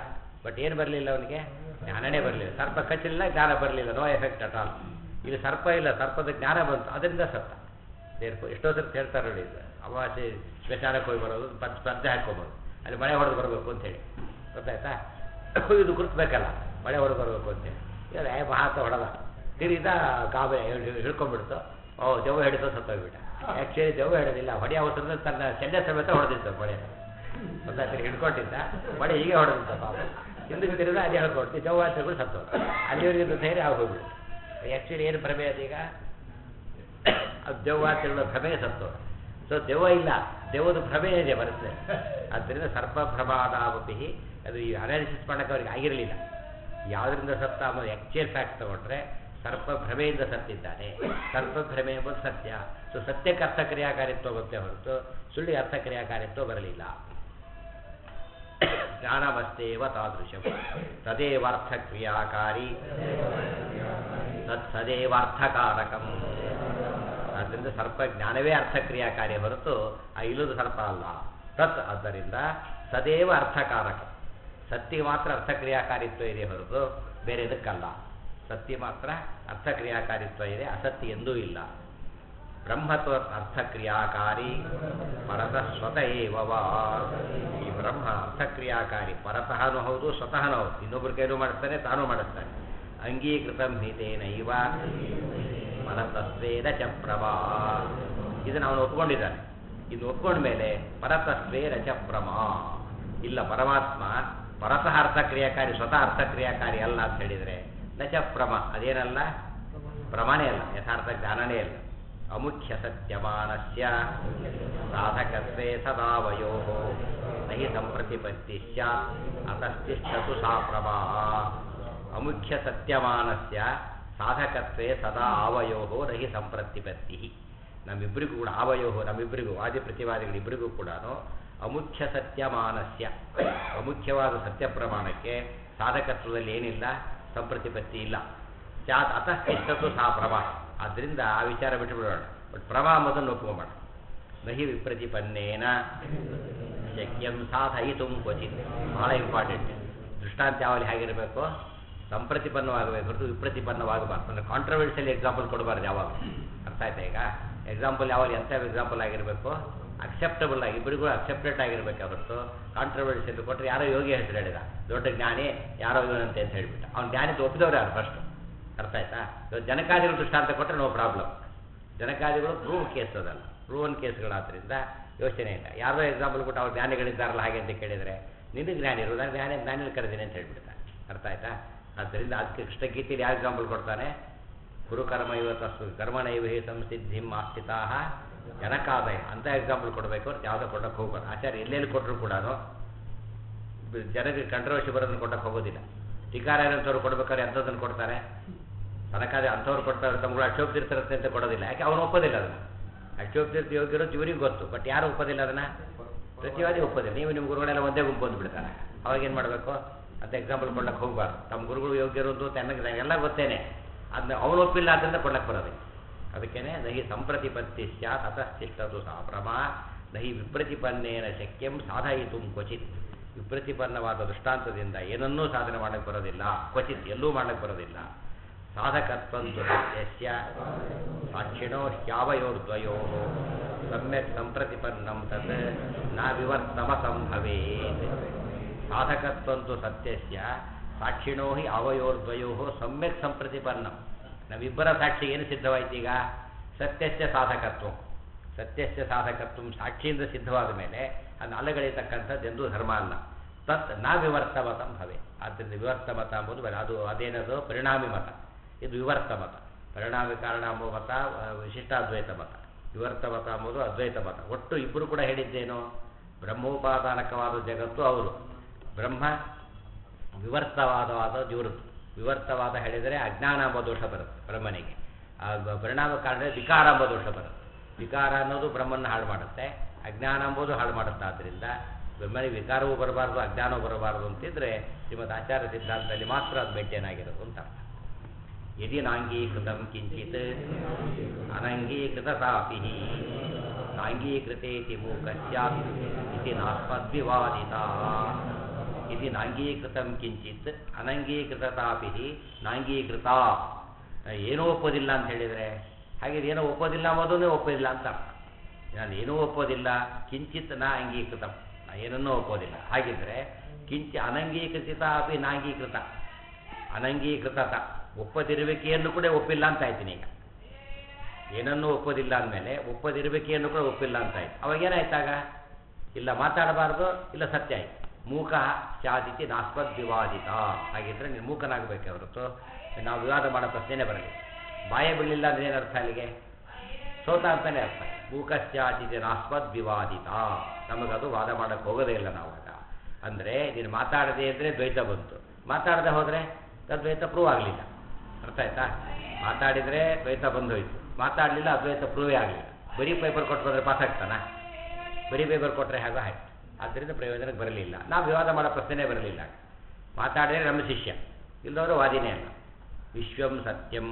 ಬಟ್ ಏನು ಬರಲಿಲ್ಲ ಅವನಿಗೆ? ಜ್ಞಾನನೇ ಬರಲಿಲ್ಲ. ಸರ್ಪ ಕಚ್ಚಲಿಲ್ಲ, ಜ್ಞಾನ ಬರಲಿಲ್ಲ, ನೋ ಎಫೆಕ್ಟ್ ಅಟ್ ಆಲ್. ಇಲ್ಲಿ ಸರ್ಪ ಇಲ್ಲ, ಸರ್ಪದ ಜ್ಞಾನ ಬಂತು, ಅದರಿಂದ ಸತ್ತ. ಎಷ್ಟೋ ಸರ್ತಿ ಹೇಳ್ತಾರೆ ನೋಡಿ, ಅಮಾವಾಸ್ಯೆ ಸ್ಮಶಾನಕ್ಕೆ ಹೋಗಿ ಬರೋದು, ಸ್ಪರ್ಧೆ ಹಾಕ್ಕೋಬೋದು, ಅಲ್ಲಿ ಮಳೆ ಹೊಡೆದು ಬರಬೇಕು ಅಂತೇಳಿ, ಗೊತ್ತಾಯ್ತಾ? ಇದು ಗುರುತ್ಬೇಕಲ್ಲ, ಮಳೆ ಹೊಡೆದು ಬರಬೇಕು ಅಂತೇಳಿ. ಇಲ್ಲ ಮಹಾತ ಹೊಡೆದ, ತಿರಿದ ಗಾಬೆ ಹಿಡ್ಕೊಂಡ್ಬಿಡ್ತು, ದೆವ್ವ ಹಿಡಿದು ಸತ್ತೋಗ್ಬಿಟ್ಟ. ಆ್ಯಕ್ಚುಲಿ ದೆವ್ವ ಹಿಡೋದಿಲ್ಲ, ಹೊಡೆಯ ಅವಸರದ ತನ್ನ ಚೆಂಡೆ ಸಮೇತ ಹೊಡೆದಿತ್ತು ಮಳೆ, ಗೊತ್ತಾಯ್ತು? ಹಿಡ್ಕೊಂಡಿದ್ದ ಮಳೆ ಹೀಗೆ ಹೊಡೆದಿದ್ದ ಪಾಪ, ಹಿಂದಕ್ಕೆ ತಿರುದ ಅದೇ ಹೇಳ್ಕೊಡ್ತಿ ದೆವ್ವ ಅಂತಗಳು ಸತ್ತೋದು. ಅಲ್ಲಿವರೆಗಿಂದು ಧೈರ್ಯ ಆಗೋಗ್ಬಿಟ್ಟು. ಆ್ಯಕ್ಚುಲಿ ಏನು ಭ್ರಮೆ ಅದೀಗ? ಅದು ದೆವ್ವ ಅಂತೇಳೋ ಭ್ರಮೆ ಸತ್ತೋದು. ಸೊ ದೆವ್ವ ಇಲ್ಲ, ದೆವ್ವದ ಭ್ರಮೆ ಇದೆ ಬರುತ್ತೆ. ಆದ್ದರಿಂದ ಸರ್ಪಭ್ರಮಾದಾವಪಿ ಅದು ಈ ಅನಾಲಿಸಿಸ್ ಮಾಡೋಕ್ಕೆ ಅವ್ರಿಗೆ ಆಗಿರಲಿಲ್ಲ. ಯಾವುದರಿಂದ ಸತ್ತ ಅನ್ನೋದು ಆ್ಯಕ್ಚುಯಲ್ ಫ್ಯಾಕ್ಟ್ ತಗೊಂಡ್ರೆ ಸರ್ಪ ಭ್ರಮೆಯಿಂದ ಸತ್ತಿದ್ದಾನೆ. ಸರ್ಪ ಭ್ರಮೆ ಎಂಬುದು ಸತ್ಯ. ಸೊ ಸತ್ಯಕ್ಕೆ ಅರ್ಥಕ್ರಿಯಾಕಾರಿತ್ವ ಬರುತ್ತೆ ಹೊರತು ಸುಳ್ಳಿಗೆ ಅರ್ಥಕ್ರಿಯಾಕಾರಿತ್ವ ಬರಲಿಲ್ಲ. ಜ್ಞಾನಮಸ್ತೇವ ತಾದೃಶಂ ತದೇವಾರ್ಥಕ್ರಿಯಾಕಾರಿ ತತ್ಸದೇವಾರ್ಥಕಾರಕಂ. ಆದ್ದರಿಂದ ಸರ್ಪ ಜ್ಞಾನವೇ ಅರ್ಥಕ್ರಿಯಾಕಾರಿ ಹೊರತು ಆ ಇಲ್ಲದ ಸರ್ಪ ಅಲ್ಲ. ತತ್ ಆದ್ದರಿಂದ ಸದೇವ ಅರ್ಥಕಾರಕ. ಸತ್ತಿಗೆ ಮಾತ್ರ ಅರ್ಥಕ್ರಿಯಾಕಾರಿತ್ವ ಇದೆ ಹೊರತು ಬೇರೆ ಇದಕ್ಕಲ್ಲ. ಸತ್ಯ ಮಾತ್ರ ಅರ್ಥಕ್ರಿಯಾಕಾರಿತ್ವ ಇದೆ, ಅಸತ್ಯ ಎಂದೂ ಇಲ್ಲ. ಬ್ರಹ್ಮತ್ವ ಅರ್ಥಕ್ರಿಯಾಕಾರಿ ಪರತಃ ಸ್ವತಃ ಏವವಾ. ಈ ಬ್ರಹ್ಮ ಅರ್ಥಕ್ರಿಯಾಕಾರಿ, ಪರತಃನೂ ಹೌದು ಸ್ವತಃನೂ ಹೌದು. ಇನ್ನೊಬ್ಬರ ಕೈಲೂ ಮಾಡಿಸ್ತಾನೆ, ತಾನೂ ಮಾಡಿಸ್ತಾನೆ. ಅಂಗೀಕೃತಂ ಹಿತೇನೈವ ಪರತಸ್ವೇದ ಚ ಪ್ರಭಾ. ಇದನ್ನು ಅವನು ಒಪ್ಕೊಂಡಿದ್ದಾನೆ. ಇದು ಒಪ್ಕೊಂಡ ಮೇಲೆ ಪರತಸ್ವೇದ ಚ ಪ್ರಮಾ. ಇಲ್ಲ, ಪರಮಾತ್ಮ ಪರತಃ ಅರ್ಥಕ್ರಿಯಾಕಾರಿ, ಸ್ವತಃ ಅರ್ಥಕ್ರಿಯಾಕಾರಿ ಅಲ್ಲ ಅಂತ ಹೇಳಿದರೆ ನಚ ಪ್ರಮ, ಅದೇನಲ್ಲ, ಪ್ರಮಾಣೇ ಅಲ್ಲ, ಯಥಾರ್ಥ ಜ್ಞಾನನೇ ಅಲ್ಲ. ಅಮುಖ್ಯ ಸತ್ಯಮಾನಸ್ಯ ಸಾಧಕತ್ವೇ ಸದಾವಯೋ ನಹಿ ಸಂಪ್ರತಿಪತ್ತಿ ಸ್ಯಾತ್ ಅತಸ್ತಿಷ್ಠತು ಸಾ ಪ್ರಮಾ. ಅಮುಖ್ಯ ಸತ್ಯಮಾನಸ್ಯ ಸಾಧಕತ್ವೇ ಸದಾ ಆವಯೋ ನಹಿ ಸಂಪ್ರತಿಪತ್ತಿ. ನಮ್ಮಿಬ್ಬರಿಗೂ ಕೂಡ ಆವಯೋ, ನಮ್ಮಿಬ್ಬರಿಗೂ ವಾದಿ ಪ್ರತಿವಾದಿಗಳಿಬ್ಬರಿಗೂ ಕೂಡ ಅಮುಖ್ಯ ಸತ್ಯಮಾನಸ್ಯ, ಅಮುಖ್ಯವಾದ ಸತ್ಯ ಪ್ರಮಾಣಕ್ಕೆ ಸಾಧಕತ್ವದಲ್ಲಿ ಏನಿಲ್ಲ, ಸಂಪ್ರತಿಪತ್ತಿ ಇಲ್ಲ. ಸ್ಯಾತ್ ಅತಃತಿಷ್ಠತು ಸಾ ಪ್ರಮಾ. ಆದ್ದರಿಂದ ಆ ವಿಚಾರ ಬಿಟ್ಟುಬಿಡೋಣ. ಬಟ್ ಪ್ರಮಾ ಅನ್ನೋದನ್ನು ಒಪ್ಕೊಂಬೋಣ. ನಹಿ ವಿಪ್ರತಿಪನ್ನೇನ ಶಕ್ಯಂ ಸಾಧಯಿತು ಕ್ವಚಿತ್. ಬಹಳ ಇಂಪಾರ್ಟೆಂಟ್. ದೃಷ್ಟಾಂತ ಯಾವಲ್ಲಿ ಹೇಗಿರಬೇಕು? ಸಂಪ್ರತಿಪನ್ನವಾಗಬೇಕು ಹೊರತು ವಿಪ್ರತಿಪನ್ನವಾಗಬಾರ್ದು. ಅಂದರೆ ಕಾಂಟ್ರವರ್ಸಿಯಲ್ ಎಕ್ಸಾಂಪಲ್ ಕೊಡಬಾರ್ದು ಯಾವಾಗ. ಅರ್ಥ ಆಯ್ತಾ? ಈಗ ಎಕ್ಸಾಂಪಲ್ ಯಾವಾಗ ಎಂಥ ಎಕ್ಸಾಂಪಲ್ ಆಗಿರಬೇಕು? ಅಕ್ಸೆಪ್ಟಬಲ್ ಆಗಿ, ಇಬ್ಬರಿಗೂ ಅಕ್ಸೆಪ್ಟೆಡ್ ಆಗಿರಬೇಕು ಹೊರತು ಕಾಂಟ್ರವರ್ಸಿಯಲ್ ಕೊಟ್ಟರೆ ಯಾರೋ ಯೋಗಿ ಹೆಸರು ಹೇಳಿದ, ದೊಡ್ಡ ಜ್ಞಾನಿ ಯಾರೋ ಇವನಂತೆ ಅಂತ ಹೇಳಿಬಿಟ್ಟು ಅವ್ನು ಜ್ಞಾನಿ ಒಪ್ಪಿದವ್ರು ಯಾರು ಫಸ್ಟ್. ಅರ್ಥ ಆಯ್ತಾ? ಜನಕಾದಿಗಳು ದೃಷ್ಟಾಂತ ಕೊಟ್ಟರೆ ನೋ ಪ್ರಾಬ್ಲಮ್. ಜನಕಾದಿಗಳು ಪ್ರೂವ್ ಕೇಸ್ ಅದಲ್ಲ, ಪ್ರೂವನ್ ಕೇಸ್ಗಳಾದ್ರಿಂದ ಯೋಚನೆ ಇಲ್ಲ. ಯಾರೋ ಎಕ್ಸಾಂಪಲ್ ಕೊಟ್ಟು ಅವ್ರು ಜ್ಞಾನಿಗಳಿದ್ದಾರಲ್ಲ ಹಾಗೆ ಅಂತ ಕೇಳಿದರೆ ನಿನಗೆ ಜ್ಞಾನಿ ಇರೋದಾಗ ಜ್ಞಾನಿನ ಕರೆದಿನಿ ಅಂತ ಹೇಳ್ಬಿಡ್ತಾನೆ. ಅರ್ಥ ಆಯ್ತಾ? ಆದ್ದರಿಂದ ಅದಕ್ಕೆ ಕೃಷ್ಣಗೀತೆಯಲ್ಲಿ ಯಾವ ಎಕ್ಸಾಂಪಲ್ ಕೊಡ್ತಾನೆ? ಕುರುಕರ್ಮ ಇವತ್ತು ಕರ್ಮಣೈವ ಹಿ ಸಂಸಿದ್ಧಿಂ ಆಸ್ಥಿತಾ ಜನಕಾದಯ ಅಂತ ಎಕ್ಸಾಂಪಲ್ ಕೊಡಬೇಕು. ಯಾವುದೋ ಕೊಡೋಕ್ಕೆ ಹೋಗ್ಬಾರ್ದು. ಆಚಾರ್ಯ ಎಲ್ಲೆಲ್ಲಿ ಕೊಟ್ಟರು ಕೂಡ ಜನರಿಗೆ ಕಂಟ್ರವರ್ಸಿ ಬರೋದನ್ನು ಕೊಡೋಕ್ಕೆ ಹೋಗೋದಿಲ್ಲ. ಟೀಕಾರಾಯರಂಥವ್ರು ಕೊಡ್ಬೇಕಾದ್ರೆ ಎಂಥದ್ದನ್ನು ಕೊಡ್ತಾರೆ? ತನಕಾದ ಅಂಥವ್ರು ಕೊಡ್ತಾರೆ, ತಮ್ಗಳು ಅಕ್ಷೋಪ್ತಿರ್ತಾರಂತೆ ಅಂತ ಕೊಡೋದಿಲ್ಲ. ಯಾಕೆ ಅವನು ಒಪ್ಪೋದಿಲ್ಲ ಅದನ್ನು. ಅಕ್ಷೋಪ್ತಿರ್ತಿ ಯೋಗ್ಯರೋದು ಇವರಿಗೆ ಗೊತ್ತು, ಬಟ್ ಯಾರು ಒಪ್ಪೋದಿಲ್ಲ ಅದನ್ನು? ಪ್ರತಿವಾದಿ ಒಪ್ಪೋದಿಲ್ಲ. ನೀವು ನಿಮ್ಮ ಗುರುಗಳೆಲ್ಲ ಒಂದೇ ಗುಂಪು ಅಂದ್ಬಿಡ್ತಾರೆ. ಅವಾಗೇನು ಮಾಡಬೇಕು ಅಂತ ಎಕ್ಸಾಂಪಲ್ ಕೊಡೋಕ್ಕೆ ಹೋಗ್ಬಾರ್ದು. ತಮ್ಮ ಗುರುಗಳು ಯೋಗ್ಯರೋದು ಎಲ್ಲ ಗೊತ್ತೇನೆ, ಅದನ್ನ ಅವನು ಒಪ್ಪಿಲ್ಲ ಆದ್ದರಿಂದ ಕೊಡಕ್ಕೆ ಬರೋದಿಲ್ಲ. ಅದಕ್ಕೇನೆ ನಹಿ ಸಂಪ್ರತಿಪತ್ತಿ ಸ್ಯಾತ್ ಅತಃತಿಷ್ಠತು ಸಾ ಪ್ರಮಾ ನಹಿ ವಿಪ್ರತಿಪನ್ನೇನ ಶಕ್ಯಂ ಸಾಧಯಿತು ಕ್ವಚಿತ್. ವಿಪ್ರತಿಪನ್ನವಾದ ದೃಷ್ಟಾಂತದಿಂದ ಏನನ್ನೂ ಸಾಧನೆ ಮಾಡಕ್ಕೆ ಬರೋದಿಲ್ಲ, ಕ್ವಚಿತ್ ಎಲ್ಲೂ ಮಾಡಕ್ಕೆ ಬರೋದಿಲ್ಲ. ಸಾಧಕತ್ವಂತು ಸತ್ಯಸ್ಯ ಸಾಕ್ಷಿಣೋ ಹ್ಯಾವಯೋರ್ದ್ವಯೋ ಸಮ್ಯಕ್ ಸಂಪ್ರತಿಪನ್ನಂ ತತ್ ನ ವಿವರ್ತಮ ಸಂಭವೇತ್. ಸಾಧಕತ್ವಂತು ಸತ್ಯಸ್ಯ ಸಾಕ್ಷಿಣೋ ಹಿ ಅವಯೋರ್ದ್ವಯೋ ಸಮ್ಯಕ್ ಸಂಪ್ರತಿಪನ್ನಂ. ನಾವಿಬ್ಬರ ಸಾಕ್ಷಿ ಏನು ಸಿದ್ಧವಾಯ್ತು ಈಗ? ಸತ್ಯಸ್ಯ ಸಾಧಕತ್ವ. ಸತ್ಯಸ್ಯ ಸಾಧಕತ್ವ ಸಾಕ್ಷಿಯಿಂದ ಸಿದ್ಧವಾದ ಮೇಲೆ ಅದನ್ನು ಅಲ್ಲಗಳಿತಕ್ಕಂಥದ್ದು ಎಂದೂ ಧರ್ಮ ಅಲ್ಲ. ತತ್ ನ ವಿವರ್ತಮತ ಭವೆ. ಆದ್ದರಿಂದ ವಿವರ್ತ ಮತ ಎಂಬುದು ಅದು ಅದೇನದು ಪರಿಣಾಮಿ ಮತ, ಇದು ವಿವರ್ತ ಮತ. ಪರಿಣಾಮಿ ಕಾರಣ ಎಂಬ ಮತ ವಿಶಿಷ್ಟಾದ್ವೈತ ಮತ, ವಿವರ್ತ ಮತ ಎಂಬುದು ಅದ್ವೈತ ಮತ. ಒಟ್ಟು ಇಬ್ಬರು ಕೂಡ ಹೇಳಿದ್ದೇನು? ಬ್ರಹ್ಮೋಪಾದಾನಕವಾದ ಜಗತ್ತು ಅವರು, ಬ್ರಹ್ಮ ವಿವರ್ತವಾದವಾದ ಇವ್ರದ್ದು. ವಿವರ್ತವಾದ ಹೇಳಿದರೆ ಅಜ್ಞಾನ ಎಂಬ ದೋಷ ಬರುತ್ತೆ ಬ್ರಹ್ಮನಿಗೆ. ಪರಿಣಾಮ ಕಾರಣ ವಿಕಾರ ಎಂಬ ದೋಷ ಬರುತ್ತೆ. ವಿಕಾರ ಅನ್ನೋದು ಬ್ರಹ್ಮನ ಹಾಳು ಮಾಡುತ್ತೆ, ಅಜ್ಞಾನ ಎಂಬುದು ಹಾಳು ಮಾಡುತ್ತೆ. ಆದ್ದರಿಂದ ಬ್ರಹ್ಮನಿಗೆ ವಿಕಾರವೂ ಬರಬಾರ್ದು, ಅಜ್ಞಾನವೂ ಬರಬಾರ್ದು ಅಂತಿದ್ರೆ ಶ್ರೀಮದ್ ಆಚಾರ ಸಿದ್ಧಾಂತದಲ್ಲಿ ಮಾತ್ರ ಅದು ಮೇಂಟೈನ್ ಆಗಿರೋದು ಅಂತ ಅರ್ಥ. ಯದಿ ನಾಂಗೀಕೃತಂ ಕಿಂಚಿತ್ ಅನಂಗೀಕೃತ ಸಾಪಿ ನಾಂಗೀಕೃತೇತಿ ಮೂಕಸ್ಯಾತ್ ಇತಿ ನಾಸ್ಮದ್ವಿವಾದಿತಾ. ಇದು ನಾಂಗೀಕೃತಂ ಕಿಂಚಿತ್ ಅನಂಗೀಕೃತತಾಪಿ ನಾಂಗೀಕೃತ. ಏನೂ ಒಪ್ಪೋದಿಲ್ಲ ಅಂತ ಹೇಳಿದರೆ ಹಾಗೆ ಏನೋ ಒಪ್ಪೋದಿಲ್ಲ ಅನ್ನೋದನ್ನೇ ಒಪ್ಪೋದಿಲ್ಲ ಅಂತ ಅರ್ಥ. ನಾನು ಏನೂ ಒಪ್ಪೋದಿಲ್ಲ, ಕಿಂಚಿತ್ ನಾ ಅಂಗೀಕೃತ, ನಾ ಏನನ್ನೂ ಒಪ್ಪೋದಿಲ್ಲ. ಹಾಗಿದ್ರೆ ಅನಂಗೀಕೃತ ಅಪಿ ನಾಂಗೀಕೃತ, ಅನಂಗೀಕೃತತ ಒಪ್ಪದಿರುವಿಕೆಯನ್ನು ಕೂಡ ಒಪ್ಪಿಲ್ಲ ಅಂತ ಆಯ್ತೀನಿ. ಈಗ ಏನನ್ನೂ ಒಪ್ಪೋದಿಲ್ಲ ಅಂದಮೇಲೆ ಒಪ್ಪದಿರುವಿಕೆಯನ್ನು ಕೂಡ ಒಪ್ಪಿಲ್ಲ ಅಂತ ಆಯ್ತು. ಅವಾಗೇನಾಯ್ತಾಗ? ಇಲ್ಲ ಮಾತಾಡಬಾರ್ದು, ಇಲ್ಲ ಸತ್ಯ ಆಯ್ತು. ಮೂಕ ಸ್ಯಾದಿತಿ ನಾಸ್ಪದ್ ವಿವಾದಿತ. ಹಾಗಿದ್ರೆ ನೀನು ಮೂಕನಾಗಬೇಕೆ ಹೊರತು ನಾವು ವಿವಾದ ಮಾಡೋ ಪ್ರಶ್ನೆನೇ ಬರಲಿ. ಬಾಯ ಬೀಳಲಿಲ್ಲ ಅಂದ್ರೆ ಏನರ್ಥ ಅಲ್ಲಿಗೆ? ಸೋತ ಅಂತಲೇ ಅರ್ಥ. ಮೂಕಶ್ಚಾದಿತಿ ನಾಸ್ಪದ್ ವಿವಾದಿತ. ನಮಗದು ವಾದ ಮಾಡೋಕ್ಕೆ ಹೋಗೋದೇ ಇಲ್ಲ ನಾವು. ಆಗ ಅಂದರೆ ನೀನು ಮಾತಾಡದೆ ಇದ್ದರೆ ದ್ವೈತ ಬಂತು, ಮಾತಾಡದೆ ಹೋದರೆ ಅದ್ವೈತ ಪ್ರೂವ್ ಆಗಲಿಲ್ಲ. ಅರ್ಥ ಆಯ್ತಾ? ಮಾತಾಡಿದರೆ ದ್ವೈತ ಬಂದೋಯ್ತು, ಮಾತಾಡಲಿಲ್ಲ ಅದ್ವೈತ ಪ್ರೂವೇ ಆಗಲಿಲ್ಲ. ಬರೀ ಪೇಪರ್ ಕೊಟ್ಟು ಬಂದರೆ ಪಾಸ್ ಆಗ್ತಾನ? ಬರೀ ಪೇಪರ್ ಕೊಟ್ಟರೆ ಹೇಗೋ ಆಯ್ತು. ಆದ್ದರಿಂದ ಪ್ರಯೋಜನಕ್ಕೆ ಬರಲಿಲ್ಲ. ನಾವು ವಿವಾದ ಮಾಡೋ ಪ್ರಶ್ನೆನೇ ಬರಲಿಲ್ಲ. ಮಾತಾಡಿದರೆ ನಮ್ಮ ಶಿಷ್ಯ, ಇಲ್ಲದವರು ವಾದಿನೇ ಅಲ್ಲ. ವಿಶ್ವಂ ಸತ್ಯಂ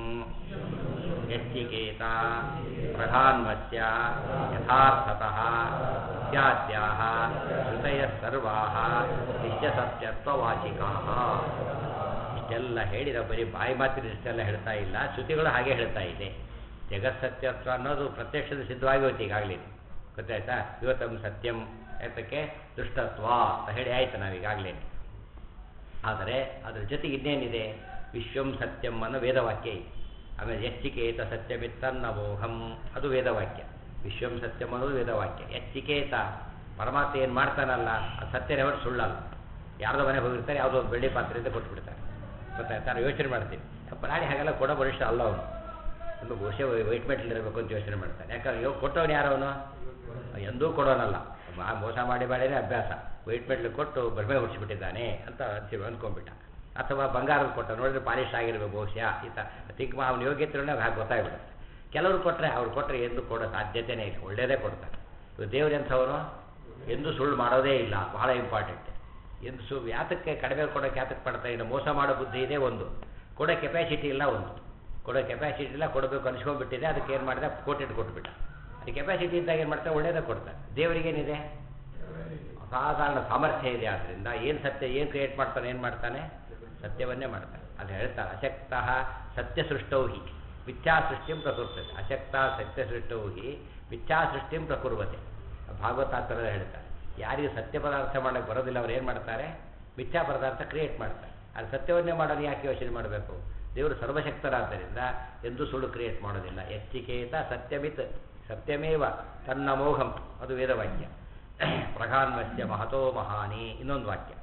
ಯಚ್ಚಿಕೇತ ಪ್ರಧಾನ್ವಸ್ಯ ಯಥಾರ್ಥತಃ ಇತ್ಯಾದ್ಯಾಃ ಶ್ರುತಯಃ ಸರ್ವಾಃ ನಿತ್ಯಸತ್ಯತ್ವವಾಚಿಕಾಃ. ಇಷ್ಟೆಲ್ಲ ಹೇಳಿದ ಬರೀ ಬಾಯಿ ಮಾತಿನ ಇಷ್ಟೆಲ್ಲ ಹೇಳ್ತಾ ಇಲ್ಲ, ಶ್ರುತಿಗಳು ಹಾಗೆ ಹೇಳ್ತಾ ಇದೆ. ಜಗತ್ಸತ್ಯತ್ವ ಅನ್ನೋದು ಪ್ರತ್ಯಕ್ಷದ ಸಿದ್ಧವಾಗಿ ಹೋಯ್ತು ಈಗಾಗಲೇ. ಗೊತ್ತಾಯ್ತಾ? ಇವತ್ತಂ ಸತ್ಯಂ ಯಾತಕ್ಕೆ ದುಷ್ಟತ್ವ ಅಂತ ಹೇಳಿ ಆಯ್ತು ನಾವೀಗಾಗಲೇ. ಆದರೆ ಅದರ ಜೊತೆಗೆ ಇನ್ನೇನಿದೆ? ವಿಶ್ವಂ ಸತ್ಯಂ ಅನ್ನೋ ವೇದವಾಕ್ಯ ಇದೆ. ಆಮೇಲೆ ಎಚ್ಚಿಕೇತ ಸತ್ಯಮಿತ್ತನ್ನವೋಹಂ ಅದು ವೇದವಾಕ್ಯ. ವಿಶ್ವಂ ಸತ್ಯಂ ಅನ್ನೋದು ವೇದವಾಕ್ಯ. ಎಚ್ಚಿಕೇತ ಪರಮಾತ್ಮ ಏನು ಮಾಡ್ತಾನಲ್ಲ ಅದು ಸತ್ಯನೇ ಹೊರತು ಸುಳ್ಳಲ್ಲ. ಯಾರ್ದೋ ಮನೆಗೆ ಹೋಗಿರ್ತಾರೆ, ಯಾವುದೋ ಒಂದು ಬೆಳ್ಳಿ ಪಾತ್ರೆಯಿಂದ ಕೊಟ್ಬಿಡ್ತಾರೆ. ಗೊತ್ತಾಯ್ತು? ನಾನು ಯೋಚನೆ ಮಾಡ್ತೀನಿ, ಪ್ರಾಣಿ ಹಾಗೆಲ್ಲ ಕೊಡೋ ಬರಿಷ್ಠ ಅಲ್ಲ ಅವನು. ತುಂಬ ಬಹುಶಃ ವೈಟ್ ಮೆಟ್ಲ್ ಇರಬೇಕು ಅಂತ ಯೋಚನೆ ಮಾಡ್ತಾನೆ. ಯಾಕಂದ್ರೆ ಇವಾಗ ಕೊಟ್ಟವನು ಯಾರವನು? ಎಂದೂ ಕೊಡೋನಲ್ಲ. ಮೋಸ ಮಾಡಿ ಮಾಡಿದರೆ ಅಭ್ಯಾಸ. ವೈಟ್ ಮೆಟ್ಲ್ ಕೊಟ್ಟು ಬರ್ಮೆ ಹೊಡಿಸ್ಬಿಟ್ಟಿದ್ದಾನೆ ಅಂತ ಅಂದ್ಕೊಂಡ್ಬಿಟ್ಟ. ಅಥವಾ ಬಂಗಾರದ ಕೊಟ್ಟ, ನೋಡಿದ್ರೆ ಪಾಲಿಶ್ ಆಗಿರ್ಬೇಕು ಬಹುಶಃ ಈತ ತಿಂಕ್ ಅವನ ಯೋಗ್ಯತೆ ಹಾಗೆ ಗೊತ್ತಾಗ್ಬಿಡುತ್ತೆ. ಕೆಲವರು ಕೊಟ್ಟರೆ ಅವ್ರು ಕೊಟ್ಟರೆ ಎಂದು ಕೊಡೋ ಸಾಧ್ಯತೆಯೇ ಇಲ್ಲ, ಒಳ್ಳೆಯದೇ ಕೊಡ್ತಾರೆ. ದೇವ್ರು ಎಂಥವನು ಎಂದು ಸುಳ್ಳು ಮಾಡೋದೇ ಇಲ್ಲ, ಬಹಳ ಇಂಪಾರ್ಟೆಂಟ್. ಎಂದು ಯಾತಕ್ಕೆ ಕಡಿಮೆ ಕೊಡೋಕೆ ಯಾತಕ್ಕೆ ಪಡ್ತಾ ಇಲ್ಲ? ಮೋಸ ಮಾಡೋ ಬುದ್ಧಿ ಇದೆ ಒಂದು, ಕೊಡೋ ಕೆಪಾಸಿಟಿ ಇಲ್ಲ ಒಂದು. ಕೊಡೋ ಕೆಪಾಸಿಟಿ ಇಲ್ಲ, ಕೊಡಬೇಕು ಅನ್ಸ್ಕೊಂಡ್ಬಿಟ್ಟಿದೆ. ಅದಕ್ಕೆ ಏನು ಮಾಡಿದೆ? ಕೋಟಿಟ್ಟು ಕೊಟ್ಬಿಟ್ಟ. ಅದು ಕೆಪಾಸಿಟಿ ಇದ್ದಾಗ ಏನು ಮಾಡ್ತಾರೆ? ಒಳ್ಳೇದೇ ಕೊಡ್ತಾರೆ. ದೇವರಿಗೇನಿದೆ? ಅಸಾಧಾರಣ ಸಾಮರ್ಥ್ಯ ಇದೆ. ಆದ್ದರಿಂದ ಏನು ಸತ್ಯ ಏನು ಕ್ರಿಯೇಟ್ ಮಾಡ್ತಾನೆ? ಏನು ಮಾಡ್ತಾನೆ? ಸತ್ಯವನ್ನೇ ಮಾಡ್ತಾನೆ. ಅದು ಹೇಳ್ತಾರೆ, ಅಶಕ್ತಃ ಸತ್ಯ ಸೃಷ್ಟೌ ಹಿ ಮಿಥ್ಯಾ ಸೃಷ್ಟಿಂ ಪ್ರಕುರ್ತತೆ. ಅಶಕ್ತ ಸತ್ಯ ಸೃಷ್ಟೌ ಹಿ ಮಿಥ್ಯಾ ಸೃಷ್ಟಿಂ ಪ್ರಕುರ್ವತೆ. ಭಾಗವತಾರ್ಥರ ಹೇಳ್ತಾರೆ, ಯಾರಿಗೆ ಸತ್ಯ ಪದಾರ್ಥ ಮಾಡೋಕ್ಕೆ ಬರೋದಿಲ್ಲ ಅವ್ರು ಏನು ಮಾಡ್ತಾರೆ? ಮಿಥ್ಯಾ ಪದಾರ್ಥ ಕ್ರಿಯೇಟ್ ಮಾಡ್ತಾರೆ. ಅದು ಸತ್ಯವನ್ನೇ ಮಾಡೋದು ಯಾಕೆ ಯೋಚನೆ ಮಾಡಬೇಕು? ದೇವರು ಸರ್ವಶಕ್ತರಾದ್ದರಿಂದ ಎಂದೂ ಸುಳ್ಳು ಕ್ರಿಯೇಟ್ ಮಾಡೋದಿಲ್ಲ. ಎಚ್ಚಿಕೇತ ಸತ್ಯಮಿತ್ ಸತ್ಯಮೇವ ತನ್ನ ಮೋಹಂ ಅದು ವೇದವಾಕ್ಯ. ಪ್ರಧಾನ್ವಸ್ಯ ಮಹತೋ ಮಹಾನಿ ಇನ್ನೊಂದು ವಾಕ್ಯ.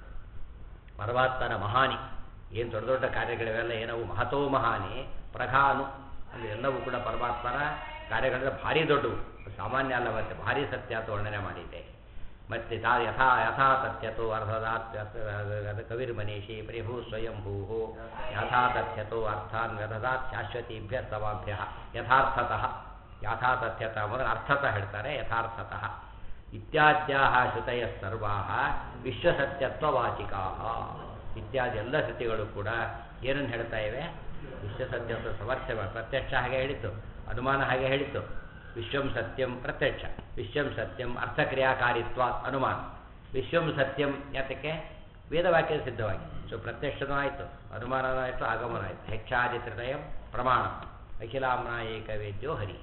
ಪರಮಾತ್ಮನ ಮಹಾನಿ ಏನು ದೊಡ್ಡ ದೊಡ್ಡ ಕಾರ್ಯಗಳಿವೆಲ್ಲ ಏನವು ಮಹತೋ ಮಹಾನಿ. ಪ್ರಧಾನು ಅಂದರೆ ಎಲ್ಲವೂ ಕೂಡ ಪರಮಾತ್ಮನ ಕಾರ್ಯಗಳೆಲ್ಲ ಭಾರಿ ದೊಡ್ಡವು, ಸಾಮಾನ್ಯ ಅಲ್ಲ. ಮತ್ತೆ ಭಾರಿ ಸತ್ಯ ಅಂತ ವರ್ಣನೆ ಮಾಡಿದೆ. ಮತ್ತು ಯಥಾ ತಥ್ಯತೋ ಅರ್ಧದಾತ್ ಕವಿರ್ಮನೀಷಿ ಪ್ರಭು ಸ್ವಯಂಭೂ ಯಥಾ ತಥ್ಯತೋ ಅರ್ಥಾನ್ ವ್ಯದದಾತ್ ಶಾಶ್ವತೀಭ್ಯ ಸಮಾಭ್ಯ ಯಥಾರ್ಥತಃ. ಯಥಾ ತಥ್ಯತ ಮೊದಲು ಅರ್ಥತಃ ಹೇಳ್ತಾರೆ, ಯಥಾರ್ಥತಃ. ಇತ್ಯಾದ್ಯಾಹ ಶ್ರುತಯಃ ಸರ್ವಾಃ ವಿಶ್ವಸತ್ಯತ್ವವಾಚಿಕಾಃ. ಇತ್ಯಾದಿ ಎಲ್ಲ ಶ್ರುತಿಗಳು ಕೂಡ ಏನನ್ನು ಹೇಳ್ತಾ ಇವೆ? ವಿಶ್ವಸತ್ಯತ್ವ ಸಮರ್ಥ್ಯ. ಪ್ರತ್ಯಕ್ಷ ಹಾಗೆ ಹೇಳಿತು, ಅನುಮಾನ ಹಾಗೆ ಹೇಳಿತು. ವಿಶ್ವಂ ಸತ್ಯಂ ಪ್ರತ್ಯಕ್ಷ, ವಿಶ್ವಂ ಸತ್ಯಂ ಅರ್ಥಕ್ರಿಯಾಕಾರಿತ್ವ ಅನುಮಾನ. ವಿಶ್ವಂ ಸತ್ಯಂ ಯಾತಕ್ಕೆ? ವೇದವಾಕ್ಯದ ಸಿದ್ಧವಾಗಿ. ಸೊ ಪ್ರತ್ಯಕ್ಷನೂ ಆಯಿತು, ಅನುಮಾನನೂ ಆಯಿತು, ಆಗಮನ ಆಯಿತು. ಹೆಚ್ಚಾದಿತ್ರಯಂ ಪ್ರಮಾಣ ಅಖಿಲಾಮ್ನ ಏಕವೇದ್ಯೋ ಹರಿ.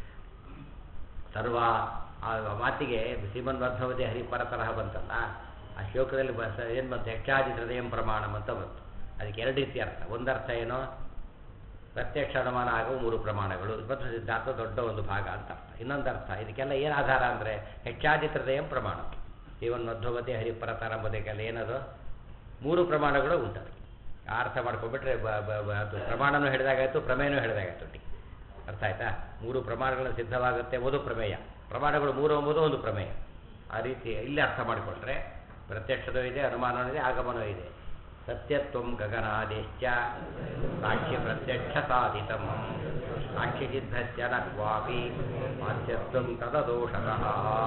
ಸರ್ವ ಆ ಮಾತಿಗೆ ಶ್ರೀಮನ್ಮಧ್ವಮತಿ ಹರಿಪರ ತರಹ ಬಂತಲ್ಲ, ಆ ಶ್ಲೋಕದಲ್ಲಿ ಏನು ಬಂತು? ಹೆಚ್ಚಾದಿತ್ರಯಂ ಪ್ರಮಾಣಂ ಅಂತ ಬಂತು. ಅದಕ್ಕೆ ಎರಡು ರೀತಿ ಅರ್ಥ. ಒಂದರ್ಥ ಏನೋ ಪ್ರತ್ಯಕ್ಷ ಅನುಮಾನ ಆಗುವ ಮೂರು ಪ್ರಮಾಣಗಳು ಮತ್ತು ಸಿದ್ಧಾರ್ಥ ದೊಡ್ಡ ಒಂದು ಭಾಗ ಅಂತ ಅರ್ಥ. ಇನ್ನೊಂದು ಅರ್ಥ ಇದಕ್ಕೆಲ್ಲ ಏನು ಆಧಾರ ಅಂದರೆ ಹೆಚ್ಚಾದಿತ್ರಯಂ ಪ್ರಮಾಣ. ಶ್ರೀಮನ್ಮಧ್ವಮತಿ ಹರಿಪರತರ ಎಂಬುದಕ್ಕೆಲ್ಲ ಏನದು? ಮೂರು ಪ್ರಮಾಣಗಳು ಉಂಟು. ಆ ಅರ್ಥ ಮಾಡ್ಕೊಂಡ್ಬಿಟ್ರೆ ಅದು ಪ್ರಮಾಣನೂ ಹೇಳಿದಾಗಾಯಿತು, ಪ್ರಮೇಯನೂ ಹೇಳಿದಾಗಾಯ್ತು. ಅರ್ಥ ಆಯ್ತಾ? ಮೂರು ಪ್ರಮಾಣಗಳು ಸಿದ್ಧವಾಗುತ್ತೆ, ಒಂದು ಪ್ರಮೇಯ. ಪ್ರಮಾಣಗಳು ಮೂರು ಎಂಬುದು ಒಂದು ಪ್ರಮೇಯ. ಆ ರೀತಿ ಇಲ್ಲಿ ಅರ್ಥ ಮಾಡಿಕೊಂಡ್ರೆ ಪ್ರತ್ಯಕ್ಷದೂ ಇದೆ, ಅನುಮಾನವೂ ಇದೆ, ಆಗಮನವೂ ಇದೆ. ಸತ್ಯತ್ವಂ ಗಗನಾದೇಶ್ಚ ಸಾಕ್ಷ್ಯ ಪ್ರತ್ಯಕ್ಷ ಸಾಧಿತಂ ಸಾಕ್ಷಿ ಸಿದ್ಧಸ್ಯ ನ ಕ್ವಾಪಿ ಮಾಧ್ಯತ್ವಂ ತದದೋಷತಃ.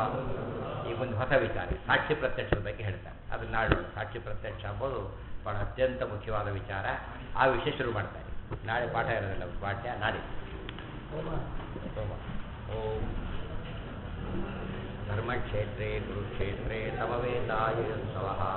ಈ ಒಂದು ಹೊಸ ವಿಚಾರ ಸಾಕ್ಷಿ ಪ್ರತ್ಯಕ್ಷದ ಬಗ್ಗೆ ಹೇಳ್ತಾರೆ. ಅದನ್ನ ನಾಳೆ ಸಾಕ್ಷಿ ಪ್ರತ್ಯಕ್ಷ ಅಂಬೋದು ಬಹಳ ಅತ್ಯಂತ ಮುಖ್ಯವಾದ ವಿಚಾರ. ಆ ವಿಷಯ ಶುರು ಮಾಡ್ತಾರೆ. ನಾಳೆ ಪಾಠ ಇರೋದಿಲ್ಲ, ಪಾಠ್ಯ ನಾಳೆ ಸೋಮ. ಓಂ ಧರ್ಮಕ್ಷೇತ್ರೇ ಕುರುಕ್ಷೇತ್ರೇ ಸಮವೇತಾಯುತ್ಸವಃ